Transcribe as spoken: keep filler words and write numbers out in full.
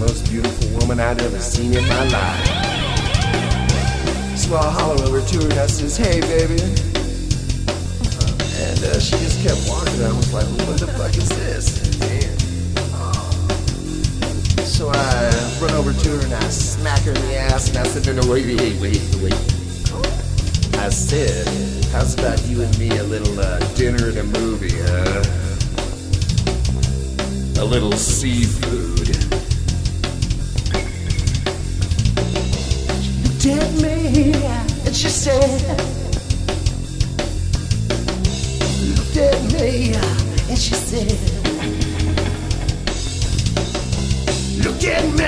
most beautiful woman I'd ever seen in my life. So I holler over to her and I says, hey baby. And uh, she just kept walking. I was like, what the fuck is this? Damn. So I run over to her and I smack her in the ass and I said, no, no, wait, wait, wait, wait. I said, how's about you and me a little uh, dinner and a movie, huh? A little seafood. She looked at me and she said, looked at me and she said, look at me